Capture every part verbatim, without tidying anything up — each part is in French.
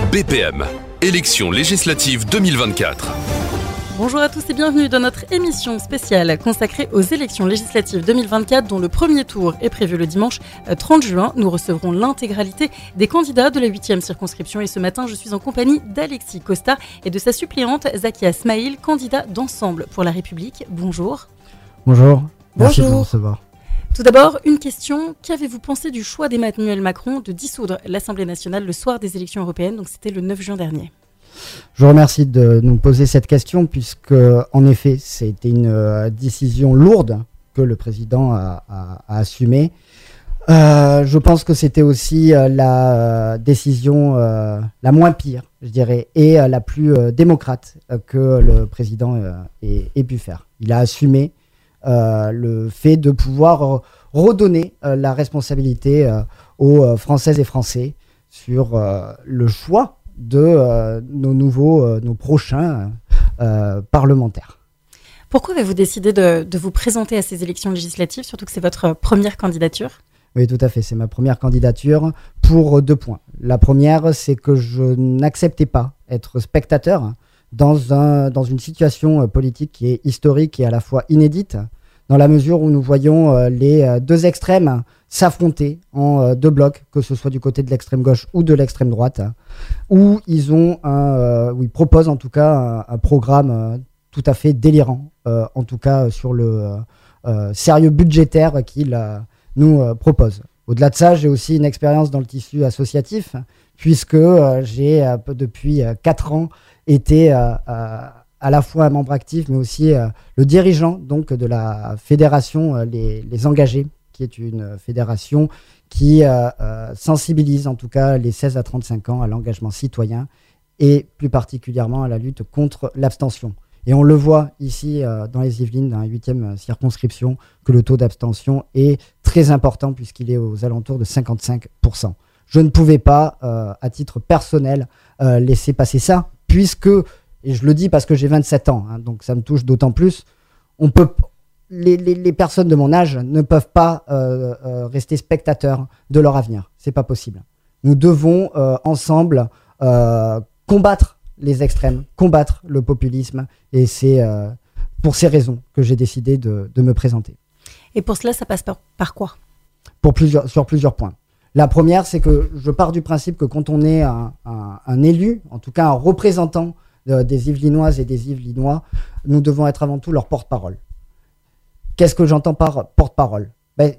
B P M, élections législatives deux mille vingt-quatre. Bonjour à tous et bienvenue dans notre émission spéciale consacrée aux élections législatives deux mille vingt-quatre dont le premier tour est prévu le dimanche trente juin. Nous recevrons l'intégralité des candidats de la huitième circonscription et ce matin je suis en compagnie d'Alexis Costa et de sa suppléante Zakia Smaïl, candidat d'Ensemble pour la République. Bonjour. Bonjour. Merci Bonjour. de me recevoir. Tout d'abord, une question. Qu'avez-vous pensé du choix d'Emmanuel Macron de dissoudre l'Assemblée nationale le soir des élections européennes, donc c'était le neuf juin dernier? Je vous remercie de nous poser cette question puisque, en effet, c'était une euh, décision lourde que le président a, a, a assumée. Euh, je pense que c'était aussi euh, la euh, décision euh, la moins pire, je dirais, et euh, la plus euh, démocrate euh, que le président euh, ait, ait pu faire. Il a assumé euh, le fait de pouvoir euh, redonner euh, la responsabilité euh, aux euh, Françaises et Français sur euh, le choix de euh, nos nouveaux, euh, nos prochains euh, parlementaires. Pourquoi avez-vous décidé de, de vous présenter à ces élections législatives, surtout que c'est votre première candidature? Oui, tout à fait. C'est ma première candidature pour deux points. La première, c'est que je n'acceptais pas être spectateur dans, un, dans une situation politique qui est historique et à la fois inédite, dans la mesure où nous voyons euh, les euh, deux extrêmes s'affronter en euh, deux blocs, que ce soit du côté de l'extrême gauche ou de l'extrême droite, où ils ont un, euh, où ils proposent en tout cas un, un programme euh, tout à fait délirant, euh, en tout cas sur le euh, euh, sérieux budgétaire qu'ils euh, nous euh, proposent. Au-delà de ça, j'ai aussi une expérience dans le tissu associatif, puisque euh, j'ai euh, depuis euh, quatre ans été euh, euh, à la fois un membre actif, mais aussi euh, le dirigeant donc, de la fédération euh, les, les Engagés, qui est une fédération qui euh, euh, sensibilise en tout cas les seize à trente-cinq ans à l'engagement citoyen et plus particulièrement à la lutte contre l'abstention. Et on le voit ici euh, dans les Yvelines, dans la huitième circonscription, que le taux d'abstention est très important puisqu'il est aux alentours de cinquante-cinq pour cent. Je ne pouvais pas, euh, à titre personnel, euh, laisser passer ça, puisque, et je le dis parce que j'ai vingt-sept ans, hein, donc ça me touche d'autant plus, on peut... Les, les, les personnes de mon âge ne peuvent pas euh, euh, rester spectateurs de leur avenir. C'est pas possible. Nous devons euh, ensemble euh, combattre les extrêmes, combattre le populisme, et c'est euh, pour ces raisons que j'ai décidé de, de me présenter. Et pour cela, ça passe par, par quoi? Pour plusieurs, sur plusieurs points. La première, c'est que je pars du principe que quand on est un, un, un élu, en tout cas un représentant de, des Yvelinoises et des Yvelinois, nous devons être avant tout leur porte-parole. Qu'est-ce que j'entends par porte-parole? ben,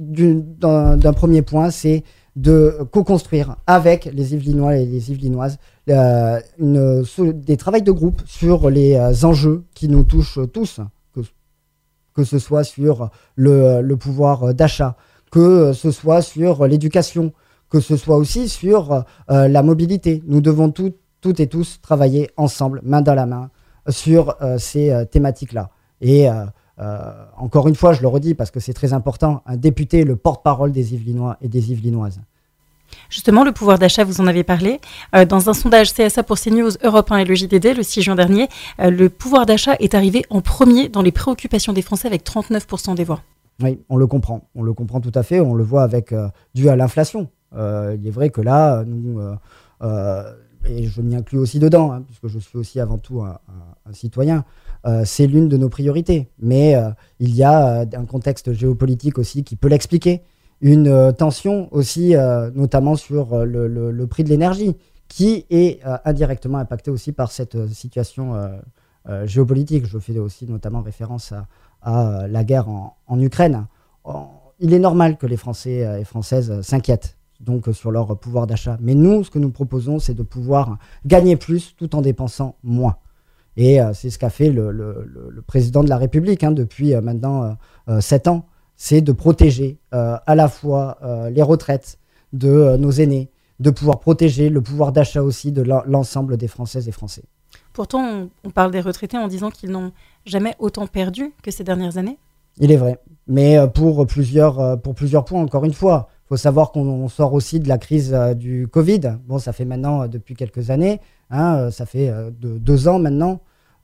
d'un, d'un premier point, c'est de co-construire avec les Yvelinois et les Yvelinoises euh, une, des travails de groupe sur les euh, enjeux qui nous touchent tous, que, que ce soit sur le, le pouvoir d'achat, que ce soit sur l'éducation, que ce soit aussi sur euh, la mobilité. Nous devons tout, toutes et tous travailler ensemble, main dans la main, sur euh, ces euh, thématiques-là. Et euh, Euh, encore une fois, je le redis parce que c'est très important, un député est le porte-parole des Yvelinois et des Yvelinoises. Justement, le pouvoir d'achat, vous en avez parlé. Euh, dans un sondage C S A pour CNews, Europe un et le J D D, le six juin dernier, euh, le pouvoir d'achat est arrivé en premier dans les préoccupations des Français avec trente-neuf pour cent des voix. Oui, on le comprend. On le comprend tout à fait. On le voit avec euh, dû à l'inflation. Euh, il est vrai que là, nous, euh, euh, et je m'y inclus aussi dedans, hein, puisque je suis aussi avant tout un, un, un citoyen, Euh, c'est l'une de nos priorités. Mais euh, il y a euh, un contexte géopolitique aussi qui peut l'expliquer. Une euh, tension aussi, euh, notamment sur euh, le, le, le prix de l'énergie, qui est euh, indirectement impacté aussi par cette euh, situation euh, euh, géopolitique. Je fais aussi notamment référence à, à la guerre en, en Ukraine. En, il est normal que les Français et Françaises s'inquiètent donc sur leur pouvoir d'achat. Mais nous, ce que nous proposons, c'est de pouvoir gagner plus tout en dépensant moins. Et euh, c'est ce qu'a fait le, le, le, le président de la République hein, depuis euh, maintenant euh, sept ans, c'est de protéger euh, à la fois euh, les retraites de euh, nos aînés, de pouvoir protéger le pouvoir d'achat aussi de l'ensemble des Françaises et Français. Pourtant, on, on parle des retraités en disant qu'ils n'ont jamais autant perdu que ces dernières années. Il est vrai, mais euh, pour, plusieurs, euh, pour plusieurs points, encore une fois. Il faut savoir qu'on sort aussi de la crise euh, du Covid. Bon, ça fait maintenant euh, depuis quelques années, hein, euh, ça fait euh, de, deux ans maintenant.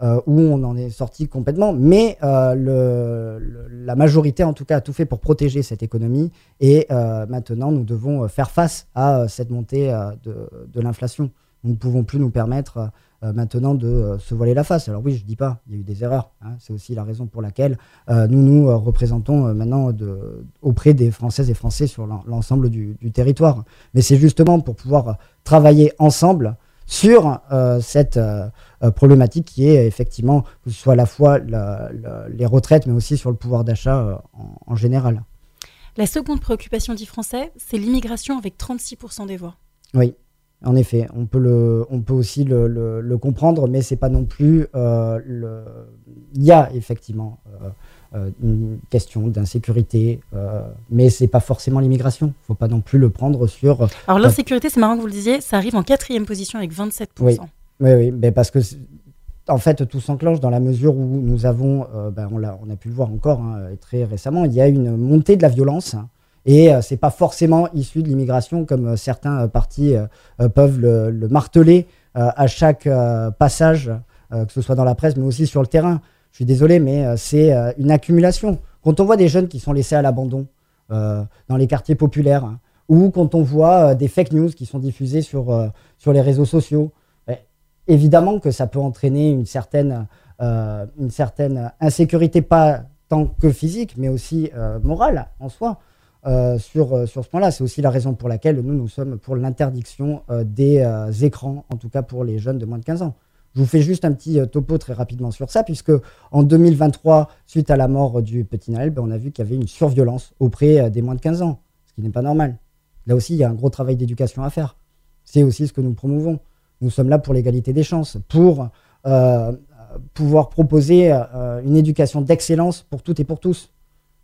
euh, où on en est sorti complètement. Mais euh, le, le, la majorité, en tout cas, a tout fait pour protéger cette économie. Et euh, maintenant, nous devons faire face à euh, cette montée euh, de, de l'inflation. Nous ne pouvons plus nous permettre euh, maintenant de euh, se voiler la face. Alors oui, je ne dis pas, il y a eu des erreurs. Hein. C'est aussi la raison pour laquelle euh, nous nous euh, représentons euh, maintenant de, auprès des Françaises et Français sur l'ensemble du, du territoire. Mais c'est justement pour pouvoir travailler ensemble sur euh, cette euh, problématique qui est effectivement, que ce soit à la fois la, la, les retraites, mais aussi sur le pouvoir d'achat euh, en, en général. La seconde préoccupation des Français, c'est l'immigration avec trente-six pour cent des voix. Oui. En effet, on peut, le, on peut aussi le, le, le comprendre, mais c'est pas non plus... Euh, le... Il y a effectivement euh, euh, une question d'insécurité, euh, mais c'est pas forcément l'immigration. Il faut pas non plus le prendre sur... Alors l'insécurité, c'est marrant que vous le disiez, ça arrive en quatrième position avec vingt-sept pour cent. Oui, oui, oui, mais parce que... En fait, tout s'enclenche dans la mesure où nous avons, euh, ben on, l'a, on a pu le voir encore hein, très récemment, il y a une montée de la violence. Hein, Et euh, ce n'est pas forcément issu de l'immigration, comme euh, certains euh, partis euh, peuvent le, le marteler euh, à chaque euh, passage, euh, que ce soit dans la presse, mais aussi sur le terrain. Je suis désolé, mais euh, c'est euh, une accumulation. Quand on voit des jeunes qui sont laissés à l'abandon euh, dans les quartiers populaires, hein, ou quand on voit euh, des fake news qui sont diffusées sur, euh, sur les réseaux sociaux, eh, évidemment que ça peut entraîner une certaine, euh, une certaine insécurité, pas tant que physique, mais aussi euh, morale en soi. Euh, sur, euh, sur ce point-là. C'est aussi la raison pour laquelle nous, nous sommes pour l'interdiction euh, des euh, écrans, en tout cas pour les jeunes de moins de quinze ans. Je vous fais juste un petit euh, topo très rapidement sur ça, puisque en deux mille vingt-trois, suite à la mort du petit Naël, ben, on a vu qu'il y avait une surviolence auprès euh, des moins de quinze ans, ce qui n'est pas normal. Là aussi, il y a un gros travail d'éducation à faire. C'est aussi ce que nous promouvons. Nous sommes là pour l'égalité des chances, pour euh, pouvoir proposer euh, une éducation d'excellence pour toutes et pour tous.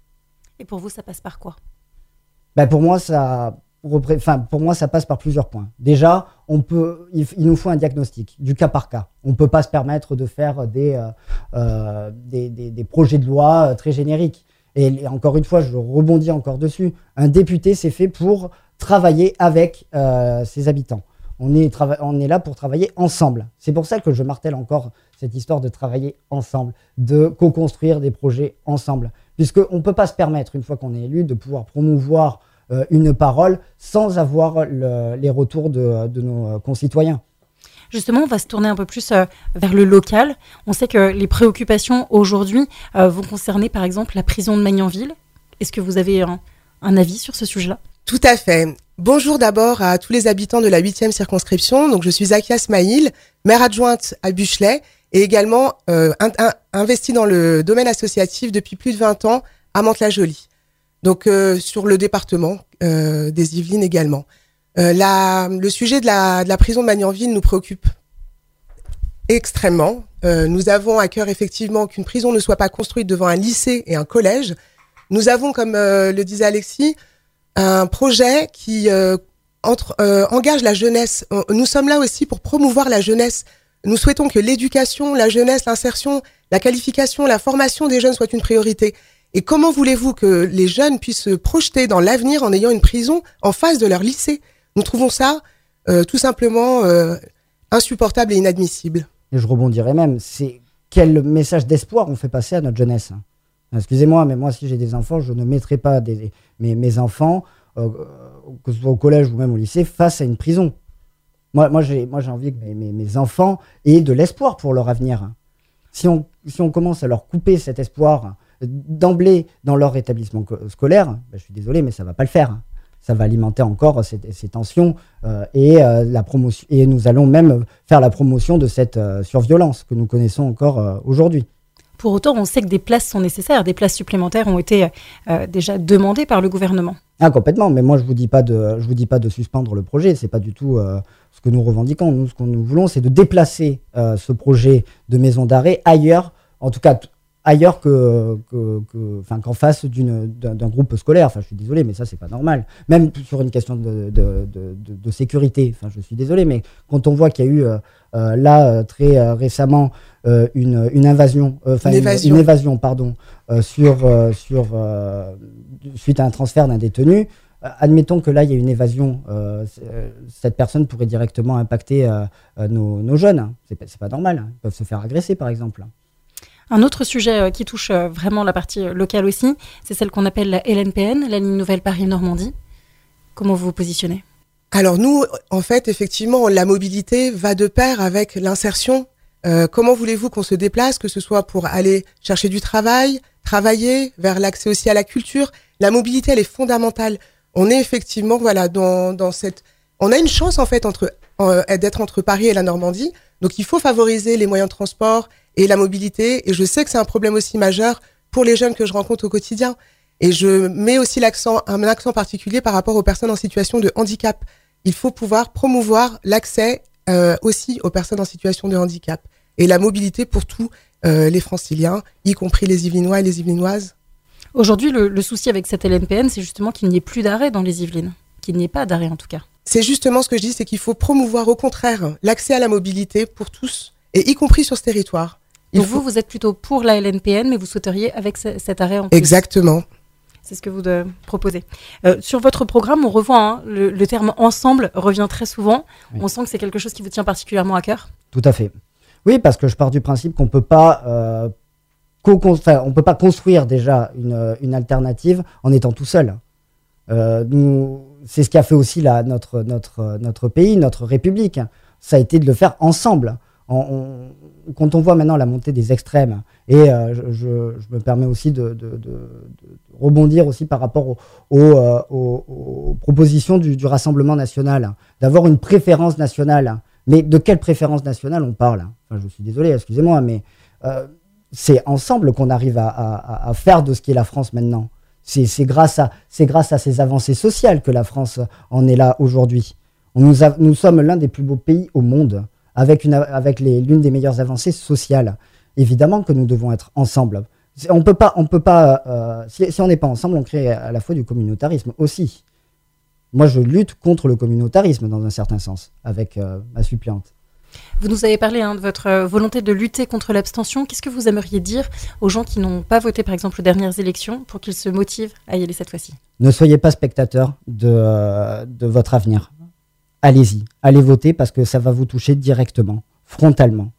Et pour vous, ça passe par quoi ? Ben pour moi, ça, enfin, pour moi, ça passe par plusieurs points. Déjà, on peut, il, il nous faut un diagnostic, du cas par cas. On ne peut pas se permettre de faire des, euh, euh, des, des, des projets de loi très génériques. Et, et encore une fois, je rebondis encore dessus. Un député, c'est fait pour travailler avec euh, ses habitants. On est, trava- on est là pour travailler ensemble. C'est pour ça que je martèle encore cette histoire de travailler ensemble, de co-construire des projets ensemble. Puisqu'on ne peut pas se permettre, une fois qu'on est élu, de pouvoir promouvoir euh, une parole sans avoir le, les retours de, de nos concitoyens. Justement, on va se tourner un peu plus euh, vers le local. On sait que les préoccupations aujourd'hui euh, vont concerner par exemple la prison de Magnanville. Est-ce que vous avez un, un avis sur ce sujet-là ? Tout à fait. Bonjour d'abord à tous les habitants de la huitième circonscription. Donc, je suis Zakia Smaïl, maire adjointe à Buchelet et également euh, un, un, investie dans le domaine associatif depuis plus de vingt ans à Mantes-la-Jolie. Donc, euh, sur le département euh, des Yvelines également. Euh, la, le sujet de la, de la prison de Magnanville nous préoccupe extrêmement. Euh, nous avons à cœur effectivement qu'une prison ne soit pas construite devant un lycée et un collège. Nous avons, comme euh, le disait Alexis, un projet qui euh, entre, euh, engage la jeunesse. Nous sommes là aussi pour promouvoir la jeunesse. Nous souhaitons que l'éducation, la jeunesse, l'insertion, la qualification, la formation des jeunes soit une priorité. Et comment voulez-vous que les jeunes puissent se projeter dans l'avenir en ayant une prison en face de leur lycée ? Nous trouvons ça euh, tout simplement euh, insupportable et inadmissible. Et je rebondirais même, c'est quel message d'espoir on fait passer à notre jeunesse ? Excusez-moi, mais moi, si j'ai des enfants, je ne mettrai pas des, mes, mes enfants, euh, que ce soit au collège ou même au lycée, face à une prison. Moi, moi, j'ai, moi j'ai envie que mes, mes, mes enfants aient de l'espoir pour leur avenir. Si on, si on commence à leur couper cet espoir d'emblée dans leur établissement scolaire, ben, je suis désolé, mais ça ne va pas le faire. Ça va alimenter encore ces, ces tensions euh, et, euh, la promotion, et nous allons même faire la promotion de cette euh, surviolence que nous connaissons encore euh, aujourd'hui. Pour autant, on sait que des places sont nécessaires. Des places supplémentaires ont été euh, déjà demandées par le gouvernement. Ah, complètement. Mais moi, je ne vous dis pas de, je vous dis pas de suspendre le projet. Ce n'est pas du tout euh, ce que nous revendiquons. Nous, ce que nous voulons, c'est de déplacer euh, ce projet de maison d'arrêt ailleurs, en tout cas t- ailleurs que, que, que, enfin, qu'en face d'une, d'un, d'un groupe scolaire. Enfin, je suis désolé, mais ça, c'est pas normal. Même sur une question de, de, de, de, de sécurité. Enfin, je suis désolé, mais quand on voit qu'il y a eu euh, euh, là euh, très euh, récemment euh, une, une invasion, euh, enfin une, une, une évasion, pardon, euh, sur, euh, sur euh, suite à un transfert d'un détenu, admettons que là, il y a une évasion. Euh, cette personne pourrait directement impacter euh, euh, nos, nos jeunes. C'est pas, c'est pas normal. Ils peuvent se faire agresser, par exemple. Un autre sujet euh, qui touche euh, vraiment la partie euh, locale aussi, c'est celle qu'on appelle la L N P N, la ligne nouvelle Paris-Normandie. Comment vous vous positionnez ? Alors nous, en fait, effectivement, la mobilité va de pair avec l'insertion. Euh, comment voulez-vous qu'on se déplace, que ce soit pour aller chercher du travail, travailler, vers l'accès aussi à la culture ? La mobilité, elle est fondamentale. On est effectivement, voilà, dans, dans cette... On a une chance, en fait, entre, euh, d'être entre Paris et la Normandie. Donc, il faut favoriser les moyens de transport et la mobilité. Et je sais que c'est un problème aussi majeur pour les jeunes que je rencontre au quotidien. Et je mets aussi l'accent, un accent particulier par rapport aux personnes en situation de handicap. Il faut pouvoir promouvoir l'accès euh, aussi aux personnes en situation de handicap. Et la mobilité pour tous euh, les franciliens, y compris les Yvelinois et les Yvelinoises. Aujourd'hui, le, le souci avec cette L N P N, c'est justement qu'il n'y ait plus d'arrêt dans les Yvelines. Qu'il n'y ait pas d'arrêt en tout cas. C'est justement ce que je dis, c'est qu'il faut promouvoir au contraire l'accès à la mobilité pour tous, et y compris sur ce territoire. Il Donc faut... vous, vous êtes plutôt pour la L N P N, mais vous souhaiteriez avec ce, cet arrêt en plus. Exactement. C'est ce que vous de, proposez. Euh, sur votre programme, on revoit hein, le, le terme « ensemble » revient très souvent. Oui. On sent que c'est quelque chose qui vous tient particulièrement à cœur. Tout à fait. Oui, parce que je pars du principe qu'on peut pas, euh, co- enfin, on peut pas construire déjà une, une alternative en étant tout seul. Euh, nous, c'est ce qui a fait aussi la, notre, notre, notre pays, notre République. Ça a été de le faire ensemble. On, on, quand on voit maintenant la montée des extrêmes, et euh, je, je, je me permets aussi de, de, de, de rebondir aussi par rapport au, au, euh, aux, aux propositions du, du Rassemblement national, d'avoir une préférence nationale. Mais de quelle préférence nationale on parle ? Enfin, je suis désolé, excusez-moi, mais euh, c'est ensemble qu'on arrive à, à, à faire de ce qu'est la France maintenant. C'est, c'est, grâce à, c'est grâce à ces avancées sociales que la France en est là aujourd'hui. On nous, a, nous sommes l'un des plus beaux pays au monde, avec, une, avec les, l'une des meilleures avancées sociales. Évidemment que nous devons être ensemble. On peut pas, on peut pas, euh, si, si on n'est pas ensemble, on crée à la fois du communautarisme aussi. Moi, je lutte contre le communautarisme dans un certain sens, avec euh, ma suppléante. Vous nous avez parlé hein, de votre euh, volonté de lutter contre l'abstention. Qu'est-ce que vous aimeriez dire aux gens qui n'ont pas voté, par exemple, aux dernières élections, pour qu'ils se motivent à y aller cette fois-ci ? Ne soyez pas spectateurs de, euh, de votre avenir. Allez-y, allez voter parce que ça va vous toucher directement, frontalement.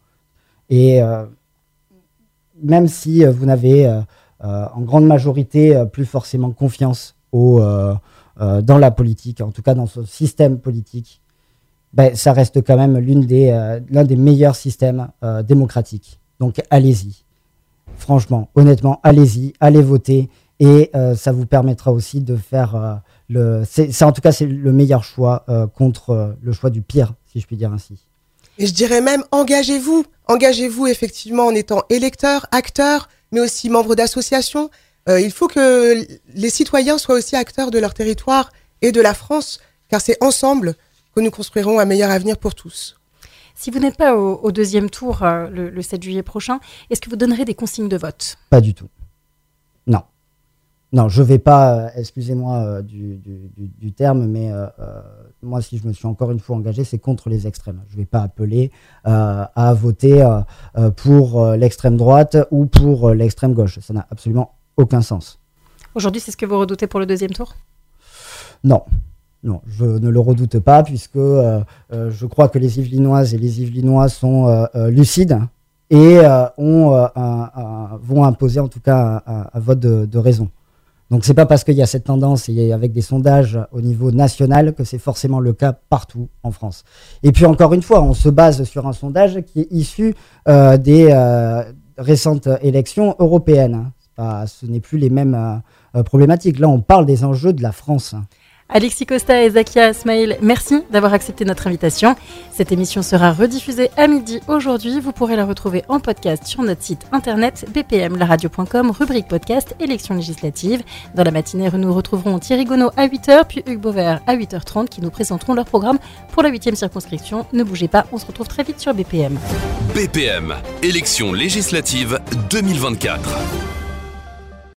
Et euh, même si vous n'avez euh, euh, en grande majorité euh, plus forcément confiance au, euh, euh, dans la politique, en tout cas dans ce système politique, ben, ça reste quand même l'une des, euh, l'un des meilleurs systèmes euh, démocratiques. Donc allez-y, franchement, honnêtement, allez-y, allez voter et euh, ça vous permettra aussi de faire... Euh, Le, c'est, c'est, en tout cas, c'est le meilleur choix euh, contre euh, le choix du pire, si je puis dire ainsi. Et je dirais même, engagez-vous. Engagez-vous effectivement en étant électeur, acteur, mais aussi membre d'associations. Euh, il faut que les citoyens soient aussi acteurs de leur territoire et de la France, car c'est ensemble que nous construirons un meilleur avenir pour tous. Si vous n'êtes pas au, au deuxième tour euh, le, le sept juillet prochain, est-ce que vous donnerez des consignes de vote ? Pas du tout. Non. Non, je ne vais pas, euh, excusez-moi euh, du, du, du, du terme, mais euh, euh, moi, si je me suis encore une fois engagé, c'est contre les extrêmes. Je ne vais pas appeler euh, à voter euh, euh, pour euh, l'extrême droite ou pour euh, l'extrême gauche. Ça n'a absolument aucun sens. Aujourd'hui, c'est ce que vous redoutez pour le deuxième tour ? Non. Non, je ne le redoute pas, puisque euh, euh, je crois que les Yvelinoises et les Yvelinois sont euh, euh, lucides et euh, ont, euh, un, un, vont imposer en tout cas un, un, un vote de, de raison. Donc c'est pas parce qu'il y a cette tendance et avec des sondages au niveau national que c'est forcément le cas partout en France. Et puis encore une fois, on se base sur un sondage qui est issu euh, des euh, récentes élections européennes. C'est pas, ce n'est plus les mêmes euh, problématiques. Là, on parle des enjeux de la France. Alexis Costa et Zakia Smail, merci d'avoir accepté notre invitation. Cette émission sera rediffusée à midi aujourd'hui. Vous pourrez la retrouver en podcast sur notre site internet b p m la radio point com, rubrique podcast, élections législatives. Dans la matinée, nous retrouverons Thierry Gonneau à huit heures, puis Hugues Beauvert à huit heures trente qui nous présenteront leur programme pour la huitième circonscription. Ne bougez pas, on se retrouve très vite sur B P M. B P M, élections législatives deux mille vingt-quatre.